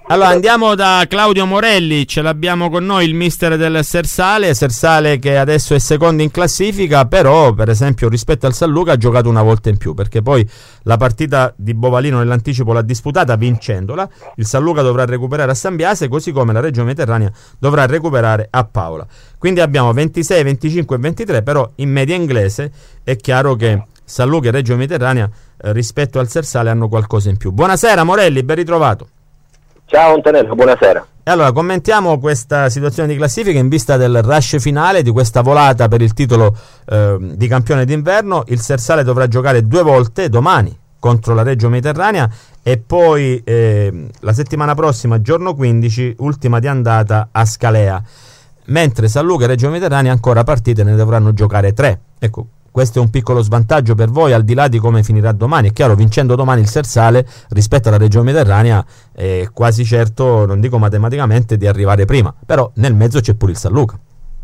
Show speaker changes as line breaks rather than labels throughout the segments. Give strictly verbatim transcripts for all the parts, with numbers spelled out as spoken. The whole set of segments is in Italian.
Allora andiamo da Claudio Morelli, ce l'abbiamo con noi il mister del Sersale, Sersale che adesso è secondo in classifica, però per esempio rispetto al San Luca ha giocato una volta in più, perché poi la partita di Bovalino nell'anticipo l'ha disputata vincendola, il San Luca dovrà recuperare a San Biase, così come la Reggio Mediterranea dovrà recuperare a Paola. Quindi abbiamo ventisei, venticinque e ventitré, però in media inglese è chiaro che San Luca e Reggio Mediterranea eh, rispetto al Sersale hanno qualcosa in più. Buonasera Morelli, ben ritrovato.
Ciao Antonello, buonasera.
E allora commentiamo questa situazione di classifica in vista del rush finale di questa volata per il titolo eh, di campione d'inverno. Il Sersale dovrà giocare due volte domani contro la Reggio Mediterranea e poi eh, la settimana prossima, giorno quindici, ultima di andata a Scalea, mentre San Luca e Reggio Mediterranea ancora partite ne dovranno giocare tre. Ecco, questo è un piccolo svantaggio per voi, al di là di come finirà domani. È chiaro, vincendo domani il Sersale rispetto alla Reggio Mediterranea è quasi certo, non dico matematicamente, di arrivare prima, però nel mezzo c'è pure il San Luca.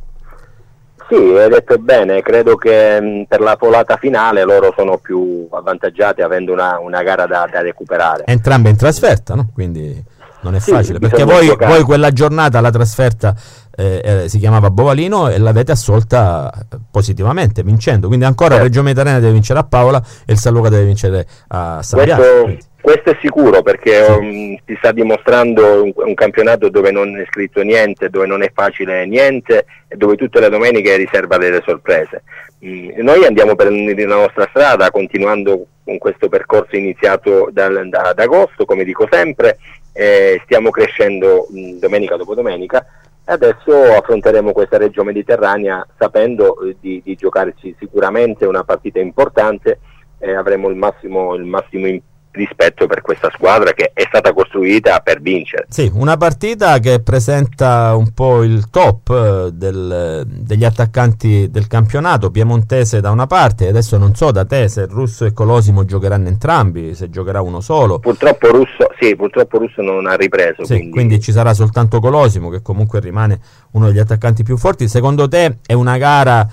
Sì, hai detto bene, credo che mh, per la volata finale loro sono più avvantaggiati avendo una, una gara da, da recuperare.
Entrambe in trasferta, no? Quindi non è
sì,
facile, perché voi, voi quella giornata, la trasferta eh, eh, si chiamava Bovalino e l'avete assolta positivamente, vincendo, quindi ancora
certo.
Reggio Mediterranea deve vincere a Paola e il San Luca deve vincere a San Biase.
Questo è sicuro, perché sì. um, si sta dimostrando un, un campionato dove non è scritto niente, dove non è facile niente e dove tutte le domeniche è riserva delle sorprese. Mm, noi andiamo per la nostra strada continuando con questo percorso iniziato dal, da, ad agosto, come dico sempre, eh, stiamo crescendo mh, domenica dopo domenica e adesso affronteremo questa Reggio Mediterranea sapendo eh, di, di giocarci sicuramente una partita importante e avremo il massimo, il massimo impegno rispetto per questa squadra che è stata costruita per vincere.
Sì, una partita che presenta un po' il top del, degli attaccanti del campionato, piemontese da una parte, adesso non so da te se Russo e Colosimo giocheranno entrambi, se giocherà uno solo.
Purtroppo Russo, sì, purtroppo Russo non ha ripreso.
Sì,
quindi...
quindi ci sarà soltanto Colosimo che comunque rimane uno degli attaccanti più forti. Secondo te è una gara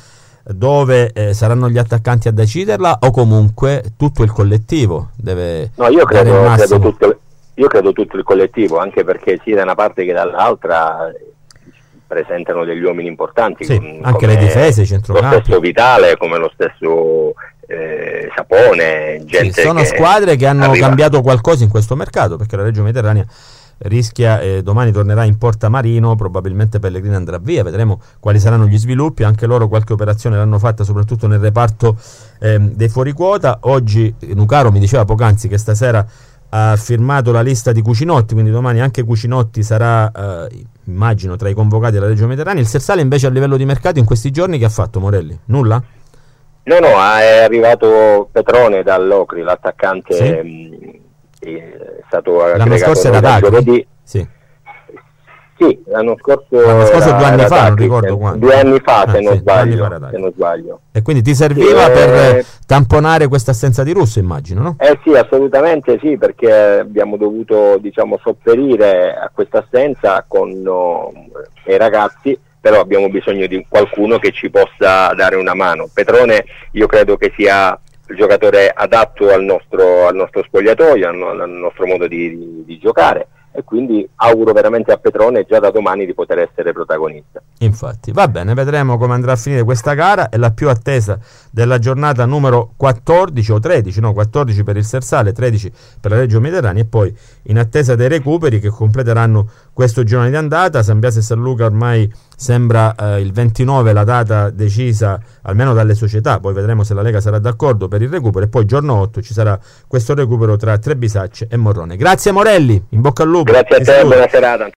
dove eh, saranno gli attaccanti a deciderla o comunque tutto il collettivo deve
no io credo,
dare il massimo?
credo tutto, io credo tutto il collettivo, anche perché sia da una parte che dall'altra presentano degli uomini importanti,
sì,
com-
anche le difese, i centrocampi,
lo stesso Vitale, come lo stesso eh, Sapone, gente
sì, sono
che
squadre che hanno
arriva.
cambiato qualcosa in questo mercato, perché la Reggio Mediterranea rischia, eh, domani tornerà in Porta Marino, probabilmente Pellegrini andrà via, vedremo quali saranno gli sviluppi. Anche loro qualche operazione l'hanno fatta soprattutto nel reparto eh, dei fuoriquota. Oggi Nucaro mi diceva poc'anzi che stasera ha firmato la lista di Cucinotti, quindi domani anche Cucinotti sarà eh, immagino tra i convocati della Reggio Mediterranea. Il Sersale invece a livello di mercato in questi giorni che ha fatto, Morelli? Nulla?
No, no, è arrivato Petrone dall'Ocri, l'attaccante,
sì?
È stato
l'anno scorso era Tacchi? Sì.
Sì, l'anno scorso,
l'anno scorso due anni fa,
Tacchi,
non ricordo quando.
Due anni fa,
ah,
se, non
sì,
sbaglio,
fa
se non sbaglio.
E quindi ti serviva
sì,
per
eh,
tamponare questa assenza di Russo, immagino, no?
Eh sì, assolutamente sì, perché abbiamo dovuto, diciamo, sopperire a questa assenza con no, i ragazzi, però abbiamo bisogno di qualcuno che ci possa dare una mano. Petrone io credo che sia il giocatore adatto al nostro, al nostro spogliatoio, al, al nostro modo di, di, di giocare, e quindi auguro veramente a Petrone già da domani di poter essere protagonista.
Infatti, va bene, vedremo come andrà a finire questa gara. È la più attesa della giornata numero quattordici o tredici, no, quattordici per il Sersale, tredici per la Reggio Mediterranea, e poi in attesa dei recuperi che completeranno questo girone di andata. San Biase e San Luca ormai sembra eh, il ventinove la data decisa almeno dalle società, poi vedremo se la Lega sarà d'accordo per il recupero, e poi giorno otto ci sarà questo recupero tra Trebisacce e Morrone. Grazie Morelli, in bocca al lupo.
Grazie a te, buona serata.